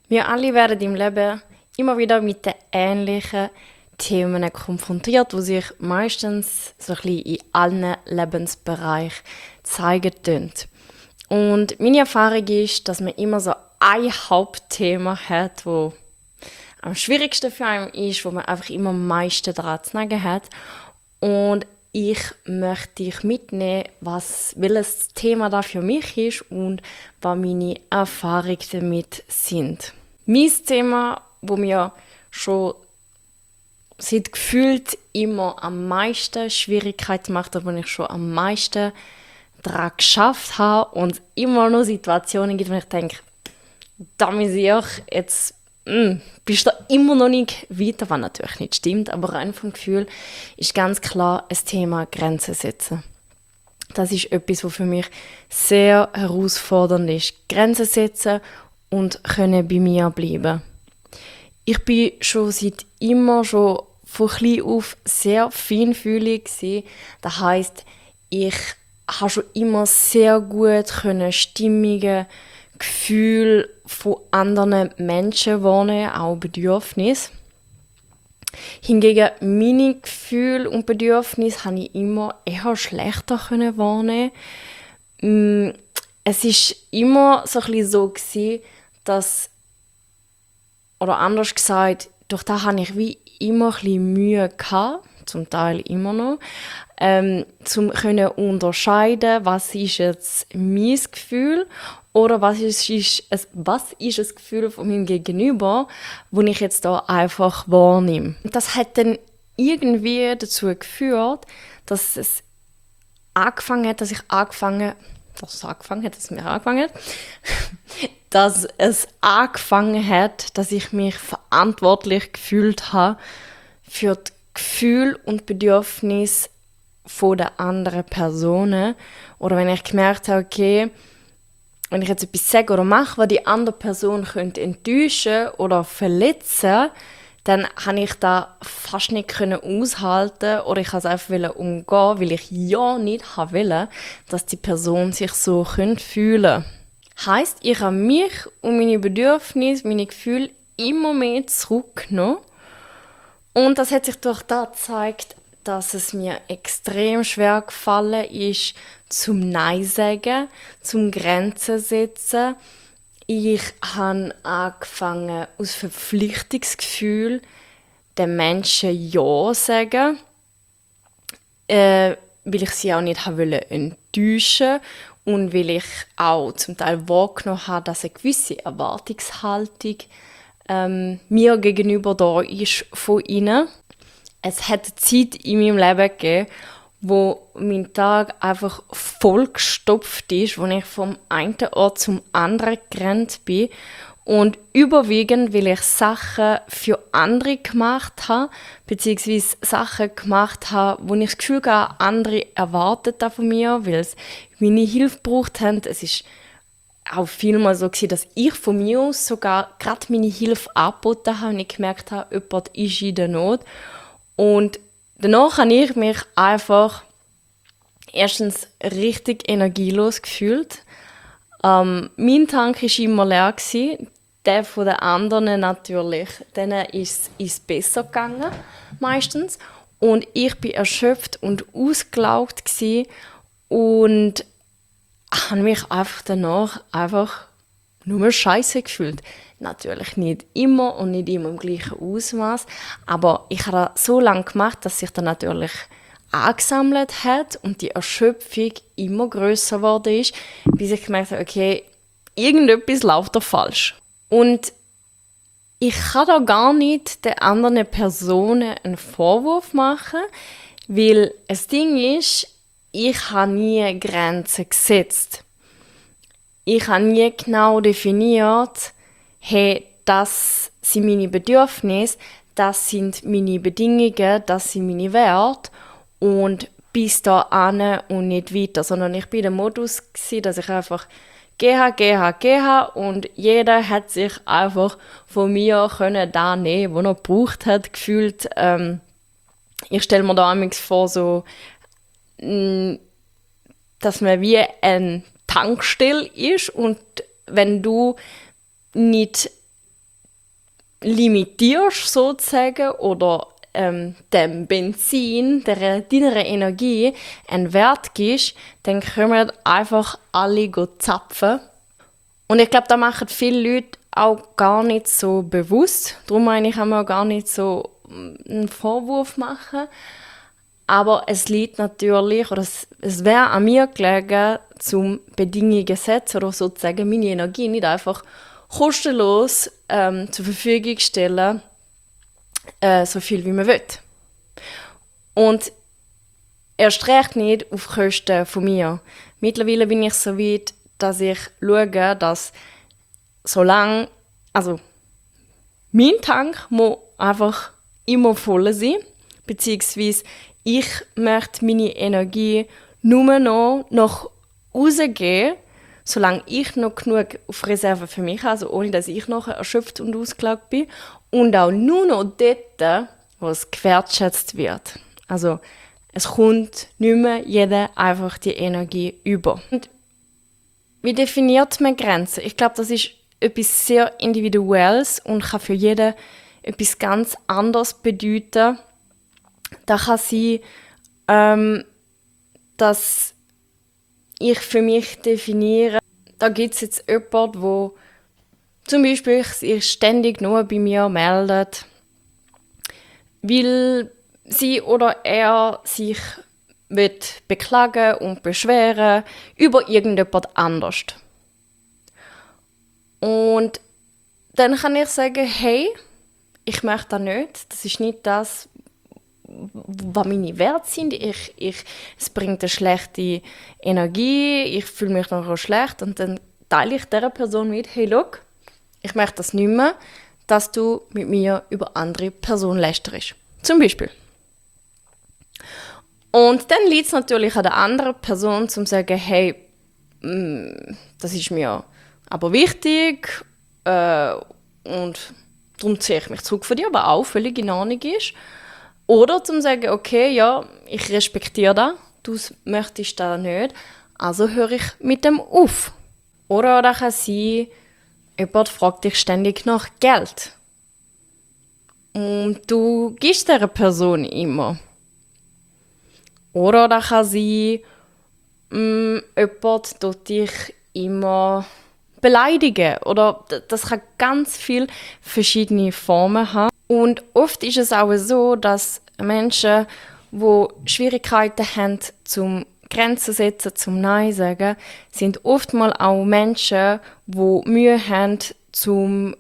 Wir alle werden im Leben immer wieder mit den ähnlichen Themen konfrontiert, die sich meistens so ein bisschen in allen Lebensbereichen zeigen tun. Und meine Erfahrung ist, dass man immer so ein Hauptthema hat, wo am schwierigsten für einen ist, wo man einfach immer am meisten daran zu nagen hat. Und ich möchte dich mitnehmen, welches Thema da für mich ist und was meine Erfahrungen damit sind. Mein Thema, wo mir schon seit gefühlt immer am meisten Schwierigkeiten macht, wo ich schon am meisten daran geschafft habe und immer noch Situationen gibt, wo ich denke, da muss ich jetzt bist du immer noch nicht weiter, was natürlich nicht stimmt, aber rein vom Gefühl ist ganz klar ein Thema Grenzen setzen. Das ist etwas, was für mich sehr herausfordernd ist. Grenzen setzen und können bei mir bleiben. Ich bin schon seit immer schon von klein auf sehr feinfühlig gewesen. Das heisst, ich habe schon immer sehr gut Stimmungen, Gefühle von anderen Menschen wahrnehmen, auch Bedürfnisse. Hingegen meine Gefühle und Bedürfnisse habe ich immer eher schlechter wahrnehmen. Es ist immer so ein bisschen so gewesen, dass, oder anders gesagt, durch das habe ich wie immer ein bisschen Mühe gehabt, zum Teil immer noch, zum können unterscheiden, was ist jetzt mein Gefühl oder was ist das Gefühl von meinem Gegenüber, das ich jetzt da einfach wahrnehme. Und das hat dann irgendwie dazu geführt, dass es angefangen hat, dass es angefangen hat, dass ich mich verantwortlich gefühlt habe für die Gefühle und Bedürfnisse der anderen Personen. Oder wenn ich gemerkt habe, okay, wenn ich jetzt etwas sage oder mache, was die andere Person könnte enttäuschen oder verletzen, dann konnte ich das fast nicht aushalten oder ich wollte es einfach umgehen, weil ich ja nicht wollte, dass die Person sich so fühlen könnte. Heisst, ich habe mich und meine Bedürfnisse, meine Gefühle immer mehr zurückgenommen. Und das hat sich durch das gezeigt, dass es mir extrem schwer gefallen ist, zum Nein sagen, zum Grenzen setzen. Ich habe angefangen, aus Verpflichtungsgefühl den Menschen Ja sagen, weil ich sie auch nicht enttäuschen wollte und weil ich auch zum Teil wahrgenommen habe, dass eine gewisse Erwartungshaltung mir gegenüber da ist von ihnen. Es hat eine Zeit in meinem Leben gegeben, wo mein Tag einfach vollgestopft ist, wo ich vom einen Ort zum anderen gerannt bin und überwiegend, weil ich Sachen für andere gemacht habe, beziehungsweise Sachen gemacht habe, wo ich das Gefühl habe, andere erwarten das von mir, weil sie meine Hilfe gebraucht haben. Es ist auch vielmal so gewesen, dass ich von mir aus sogar gerade meine Hilfe angeboten habe und ich gemerkt habe, jemand ist in der Not. Und danach habe ich mich einfach erstens richtig energielos gefühlt. Mein Tank war immer leer gewesen, der von den anderen natürlich. Denen ist es besser gegangen, meistens. Und ich war erschöpft und ausgelaugt gewesen und habe mich einfach danach nur scheiße gefühlt. Natürlich nicht immer und nicht immer im gleichen Ausmaß, aber ich habe das so lange gemacht, dass sich dann natürlich angesammelt hat und die Erschöpfung immer grösser geworden ist, bis ich gemerkt habe, okay, irgendetwas läuft da falsch. Und ich kann da gar nicht den anderen Personen einen Vorwurf machen, weil das Ding ist, ich habe nie Grenzen gesetzt. Ich habe nie genau definiert, hey, das sind meine Bedürfnisse, das sind meine Bedingungen, das sind meine Werte und bis dahin und nicht weiter. Sondern ich war in dem Modus, dass ich einfach gehe und jeder hat sich einfach von mir da nehmen, was er gebraucht hat, gefühlt. Ich stelle mir da manchmal vor, so, dass man wie ein Tankstelle ist und wenn du nicht limitierst sozusagen oder dem Benzin, deiner Energie einen Wert gibst, dann kommen einfach alle zapfen. Und ich glaube, da machen viele Leute auch gar nicht so bewusst. Darum meine ich, kann man auch gar nicht so einen Vorwurf machen. Aber es liegt natürlich, oder es wäre an mir gelegen, zum Bedingungen setzen oder sozusagen meine Energie nicht einfach kostenlos zur Verfügung stellen, so viel wie man will. Und erst recht nicht auf Kosten von mir. Mittlerweile bin ich so weit, dass ich schaue, dass solange, also mein Tank muss einfach immer voll sein, beziehungsweise ich möchte meine Energie nur noch rausgeben, solange ich noch genug auf Reserve für mich habe, also ohne dass ich nachher erschöpft und ausgelaugt bin. Und auch nur noch dort, wo es gewertschätzt wird. Also es kommt nicht mehr jeder einfach die Energie über. Und wie definiert man Grenzen? Ich glaube, das ist etwas sehr Individuelles und kann für jeden etwas ganz anderes bedeuten. Da kann sein, dass ich für mich definiere, da gibt es jetzt jemanden, der zum Beispiel sich ständig nur bei mir meldet, weil sie oder er sich beklagen und beschweren über irgendjemand anders. Und dann kann ich sagen, hey, ich möchte das nicht. Das ist nicht das, was meine Werte sind. Es bringt eine schlechte Energie, ich fühle mich nachher schlecht und dann teile ich dieser Person mit, hey, look, ich möchte das nicht mehr, dass du mit mir über andere Personen lästerst. Zum Beispiel. Und dann liegt es natürlich an der anderen Person, zu sagen, hey, das ist mir aber wichtig und darum ziehe ich mich zurück von dir, was auch völlig in Ordnung ist. Oder zum sagen, okay, ja, ich respektiere das, du möchtest das nicht, also höre ich mit dem auf. Oder da kann sein, jemand fragt dich ständig nach Geld. Und du gibst dieser Person immer. Oder da kann sein, jemand tut dich immer beleidigen. Oder das kann ganz viele verschiedene Formen haben. Und oft ist es auch so, dass Menschen, die Schwierigkeiten haben, zum Grenzen setzen, zum Nein sagen, sind oftmals auch Menschen, die Mühe haben, zum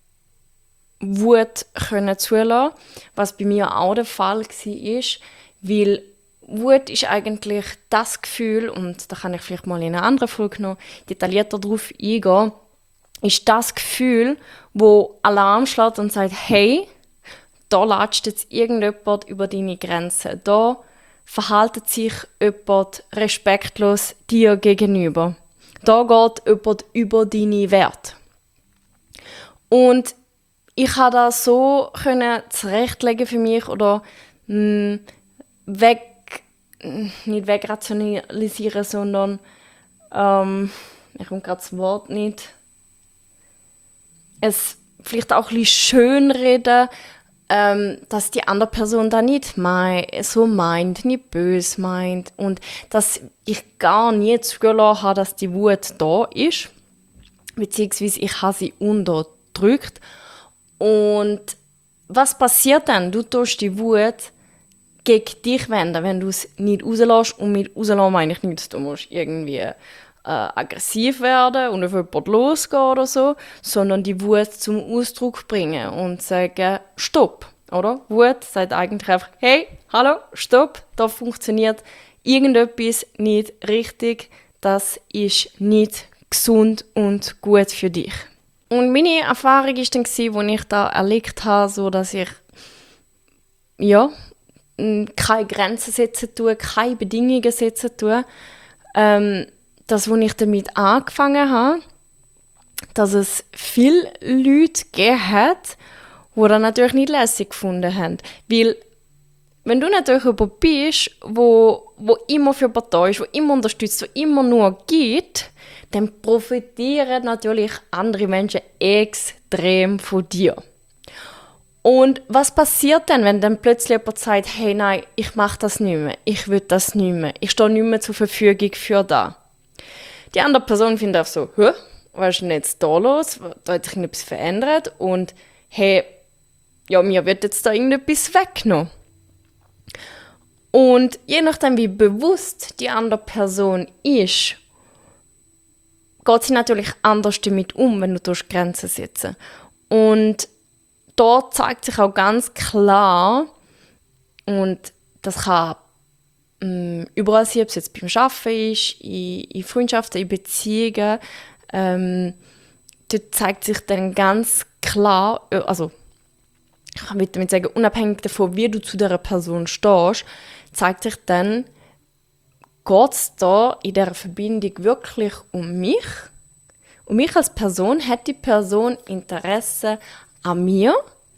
Wut zulassen, was bei mir auch der Fall war, weil Wut ist eigentlich das Gefühl, und da kann ich vielleicht mal in einer anderen Folge noch detaillierter darauf eingehen, ist das Gefühl, wo Alarm schlägt und sagt, hey, da latscht jetzt irgendjemand über deine Grenzen, da verhält sich jemand respektlos dir gegenüber. Da geht jemand über deine Werte. Und ich konnte das so zurechtlegen für mich oder nicht wegrationalisieren, sondern ich komme gerade das Wort nicht. Es vielleicht auch ein bisschen schönreden, dass die andere Person da nicht so meint, nicht böse meint und dass ich gar nie zugelassen habe, dass die Wut da ist, beziehungsweise ich habe sie unterdrückt. Und was passiert dann? Du tust die Wut gegen dich wenden, wenn du es nicht rauslässt. Und mit rauslassen meine ich nicht, du musst irgendwie aggressiv werden und auf jemanden losgehen oder so, sondern die Wut zum Ausdruck bringen und sagen, stopp, oder? Wut sagt eigentlich einfach, hey, hallo, stopp, da funktioniert irgendetwas nicht richtig, das ist nicht gesund und gut für dich. Und meine Erfahrung war dann, als ich da erlebt habe, so dass ich keine Grenzen setzen tue, keine Bedingungen setzen tue, das, als ich damit angefangen habe, dass es viele Leute gegeben hat, die das natürlich nicht lässig gefunden haben. Weil, wenn du natürlich jemand bist, wo immer für jemanden da ist, der immer unterstützt, der immer nur gibt, dann profitieren natürlich andere Menschen extrem von dir. Und was passiert dann, wenn dann plötzlich jemand sagt, hey, nein, ich mache das nicht mehr, ich will das nicht mehr, ich stehe nicht mehr zur Verfügung für das. Die andere Person findet auch so, hä, was ist denn jetzt da los? Da hat sich irgendetwas verändert und hey, ja, mir wird jetzt da irgendetwas weggenommen. Und je nachdem, wie bewusst die andere Person ist, geht sie natürlich anders damit um, wenn du Grenzen setzt. Und dort zeigt sich auch ganz klar, und das kann überall sein, ob es jetzt beim Arbeiten ist, in Freundschaften, in Beziehungen, dort zeigt sich dann ganz klar, also ich kann damit sagen, unabhängig davon, wie du zu dieser Person stehst, zeigt sich dann, geht es da in dieser Verbindung wirklich um mich? Um mich als Person? Hat die Person Interesse an mir?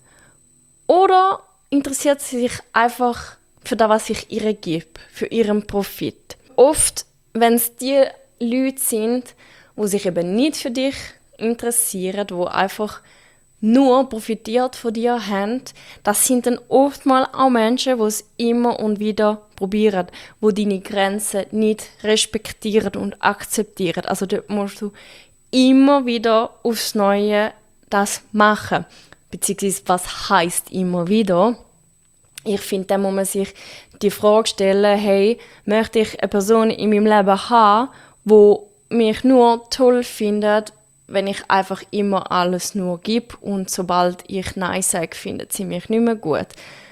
Oder interessiert sie sich einfach für das, was ich ihr gebe, für ihren Profit? Oft, wenn es die Leute sind, die sich eben nicht für dich interessieren, die einfach nur profitiert von dir haben, das sind dann oftmals auch Menschen, die es immer und wieder probieren, die deine Grenzen nicht respektieren und akzeptieren. Also dort musst du immer wieder aufs Neue das machen. Beziehungsweise, was heisst immer wieder? Ich finde, da muss man sich die Frage stellen, hey, möchte ich eine Person in meinem Leben haben, die mich nur toll findet, wenn ich einfach immer alles nur gebe und sobald ich Nein sage, findet sie mich nicht mehr gut.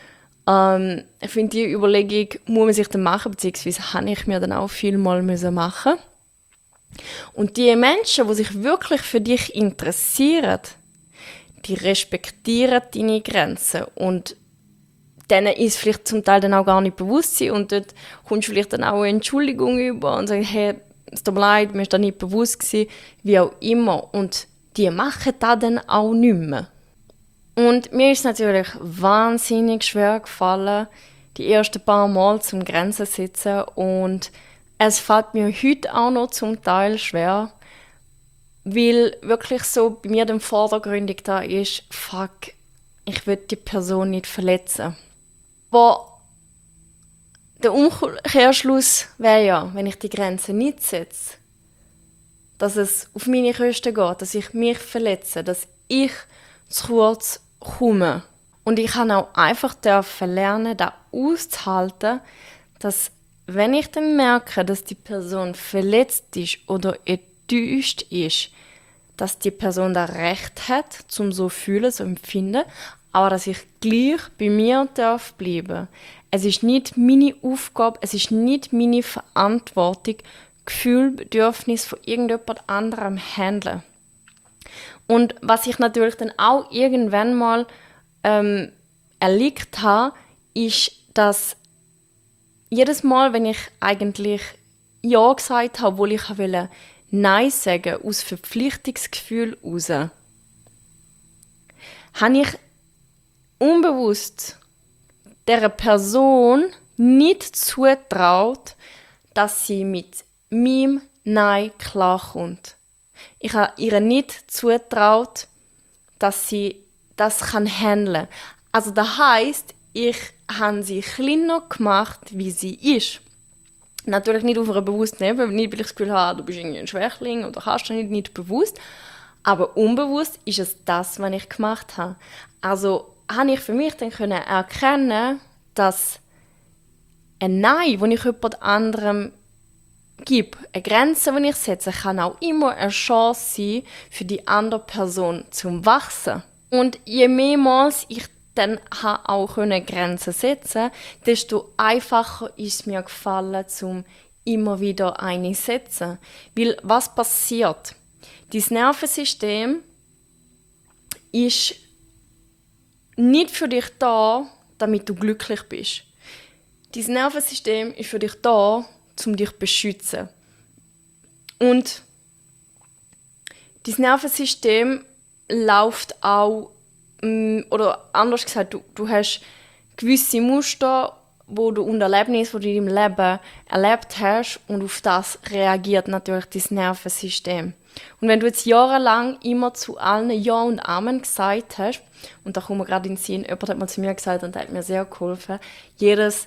Ich finde, die Überlegung muss man sich dann machen, beziehungsweise habe ich mir dann auch vielmal machen. Und die Menschen, die sich wirklich für dich interessieren, die respektieren deine Grenzen und denen ist vielleicht zum Teil dann auch gar nicht bewusst sein und dort kommst du vielleicht dann auch eine Entschuldigung über und sagst, hey, es tut mir leid, mir ist das nicht bewusst gewesen, wie auch immer. Und die machen das dann auch nicht mehr. Und mir ist es natürlich wahnsinnig schwer gefallen, die ersten paar Mal zum Grenzen zu setzen und es fällt mir heute auch noch zum Teil schwer, weil wirklich so bei mir dann vordergründig da ist, fuck, ich will die Person nicht verletzen. Aber der Umkehrschluss wäre ja, wenn ich die Grenze nicht setze, dass es auf meine Kosten geht, dass ich mich verletze, dass ich zu kurz komme. Und ich kann auch einfach lernen, das auszuhalten, dass wenn ich dann merke, dass die Person verletzt ist oder enttäuscht ist, dass die Person das Recht hat, zum so fühlen, so empfinden, aber dass ich gleich bei mir darf bleiben. Es ist nicht meine Aufgabe, es ist nicht meine Verantwortung, Gefühl, Bedürfnis von irgendjemand anderem handeln. Und was ich natürlich dann auch irgendwann mal erlebt habe, ist, dass jedes Mal, wenn ich eigentlich Ja gesagt habe, obwohl ich wollte Nein sagen, aus Verpflichtungsgefühl heraus, habe ich unbewusst dieser Person nicht zutraut, dass sie mit meinem Nein klarkommt. Ich habe ihr nicht zutraut, dass sie das handeln kann. Also das heisst, ich habe sie kleiner gemacht, wie sie ist. Natürlich nicht auf einer bewussten Ebene, nicht weil ich das Gefühl habe, du bist irgendwie ein Schwächling oder kannst du nicht bewusst. Aber unbewusst ist es das, was ich gemacht habe. Also habe ich für mich dann erkennen, dass ein Nein, das ich jemand anderem gebe, eine Grenze, die ich setze, kann auch immer eine Chance sein, für die andere Person zu wachsen. Und je mehrmals ich dann auch Grenzen setzen, desto einfacher ist es mir gefallen, zum immer wieder eine zu setzen. Weil was passiert? Dein Nervensystem ist nicht für dich da, damit du glücklich bist. Dein Nervensystem ist für dich da, um dich zu beschützen. Und dein Nervensystem läuft auch, oder anders gesagt, du hast gewisse Muster, und Erlebnisse, die du in deinem Leben erlebt hast, und auf das reagiert natürlich dein Nervensystem. Und wenn du jetzt jahrelang immer zu allen Ja und Amen gesagt hast, und da kommt mir gerade in den Sinn, jemand hat mal zu mir gesagt und das hat mir sehr geholfen, jedes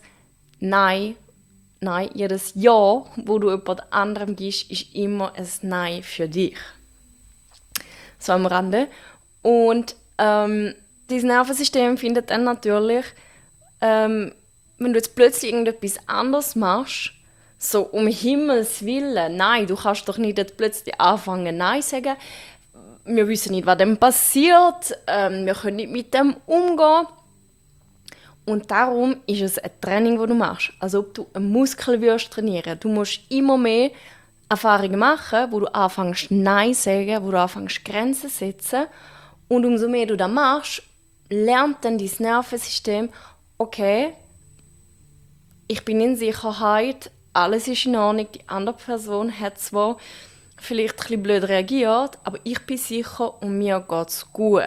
jedes Ja, wo du jemand anderem gibst, ist immer ein Nein für dich. So am Rande. Und dein Nervensystem findet dann natürlich, wenn du jetzt plötzlich irgendetwas anderes machst, so um Himmels Willen, nein, du kannst doch nicht jetzt plötzlich anfangen, Nein zu sagen. Wir wissen nicht, was dem passiert, wir können nicht mit dem umgehen. Und darum ist es ein Training, das du machst. Als ob du einen Muskel trainieren willst. Du musst immer mehr Erfahrungen machen, wo du anfängst Nein zu sagen, wo du anfängst Grenzen zu setzen. Und umso mehr du das machst, lernt dann dein Nervensystem, okay, ich bin in Sicherheit, alles ist in Ordnung, die andere Person hat zwar vielleicht ein bisschen blöd reagiert, aber ich bin sicher und mir geht es gut.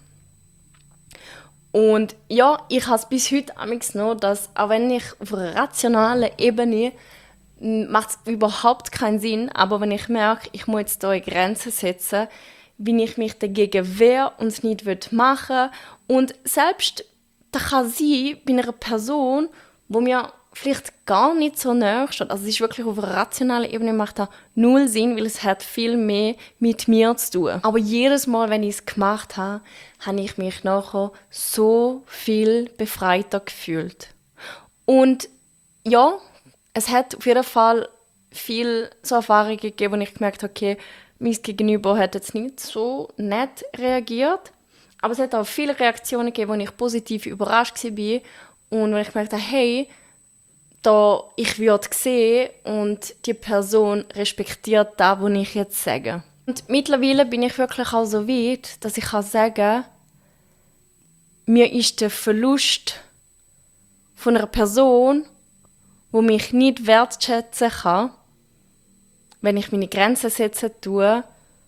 Und ja, ich habe es bis heute noch, dass auch wenn ich auf einer rationalen Ebene macht es überhaupt keinen Sinn, aber wenn ich merke, ich muss jetzt hier eine Grenze setzen, wie ich mich dagegen wehre und es nicht machen will. Und selbst das kann sein bei einer Person, wo mir vielleicht gar nicht so nahe steht. Also es ist wirklich auf einer rationalen Ebene, macht das null Sinn, weil es hat viel mehr mit mir zu tun. Aber jedes Mal, wenn ich es gemacht habe, habe ich mich nachher so viel befreiter gefühlt. Und ja, es hat auf jeden Fall viele so Erfahrungen gegeben, wo ich gemerkt habe, okay, mein Gegenüber hat jetzt nicht so nett reagiert. Aber es hat auch viele Reaktionen gegeben, wo ich positiv überrascht war. Und wo ich gemerkt habe, hey, da ich würde sehen und die Person respektiert das, was ich jetzt sage. Und mittlerweile bin ich wirklich auch so weit, dass ich sagen kann, mir ist der Verlust von einer Person, die mich nicht wertschätzen kann, wenn ich meine Grenzen setzen tue,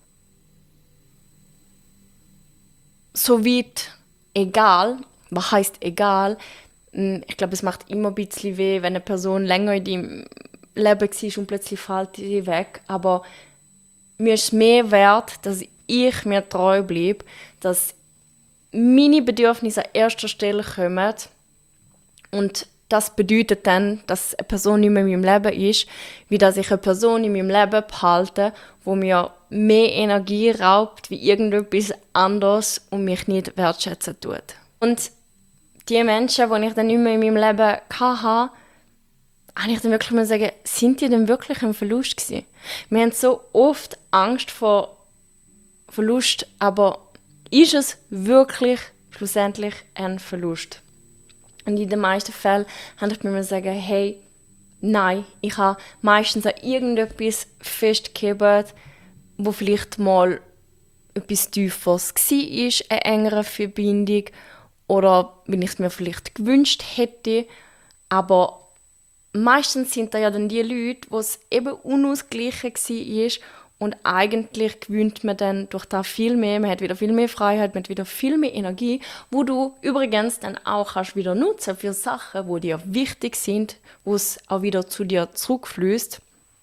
so weit egal. Was heisst egal? Ich glaube, es macht immer ein bisschen weh, wenn eine Person länger in deinem Leben war und plötzlich fällt die weg. Aber mir ist mehr wert, dass ich mir treu bleibe, dass meine Bedürfnisse an erster Stelle kommen. Und das bedeutet dann, dass eine Person nicht mehr in meinem Leben ist, wie dass ich eine Person in meinem Leben behalte, wo mir mehr Energie raubt wie irgendetwas anderes und mich nicht wertschätzen tut. Und die Menschen, die ich dann nicht mehr in meinem Leben hatte, habe ich dann wirklich mal sagen, sind die denn wirklich ein Verlust gewesen? Wir haben so oft Angst vor Verlust, aber ist es wirklich schlussendlich ein Verlust? Und in den meisten Fällen habe ich mir sagen, hey, nein, ich habe meistens an irgendetwas festgehalten, wo vielleicht mal etwas Tieferes war, eine engere Verbindung, oder wenn ich es mir vielleicht gewünscht hätte. Aber meistens sind da ja dann die Leute, wo es eben unausgeglichen war und eigentlich gewöhnt man dann durch das viel mehr, man hat wieder viel mehr Freiheit, man hat wieder viel mehr Energie, wo du übrigens dann auch kannst wieder nutzen für Sachen, die dir wichtig sind, wo es auch wieder zu dir zurückfließt.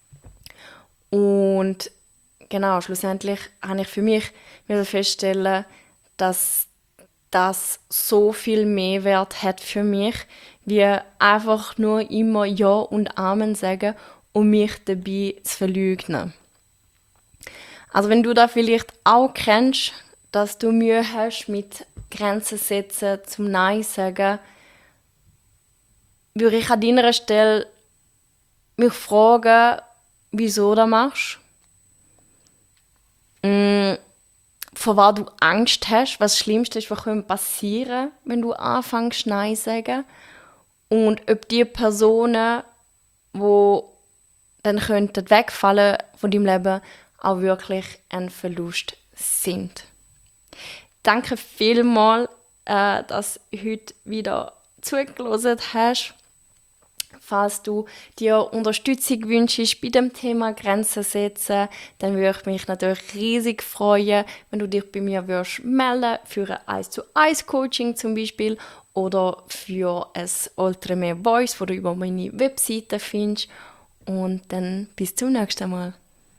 Und genau, schlussendlich habe ich für mich feststellen, dass das so viel Mehrwert hat für mich, wie einfach nur immer Ja und Amen sagen und mich dabei zu verleugnen. Also wenn du da vielleicht auch kennst, dass du Mühe hast mit Grenzen setzen, zum Nein sagen, würde ich an deiner Stelle mich fragen, wieso du das machst. Vor was du Angst hast, was das Schlimmste ist, was passieren könnte, wenn du anfängst, Nein zu sagen. Und ob die Personen, die dann könnten wegfallen von deinem Leben, auch wirklich ein Verlust sind. Danke vielmals, dass du heute wieder zugehört hast. Falls du dir Unterstützung wünschst bei dem Thema Grenzen setzen, dann würde ich mich natürlich riesig freuen, wenn du dich bei mir würdest melden für ein 1:1 Coaching zum Beispiel oder für ein Ultra Mehr Voice, das du über meine Webseite findest. Und dann bis zum nächsten Mal.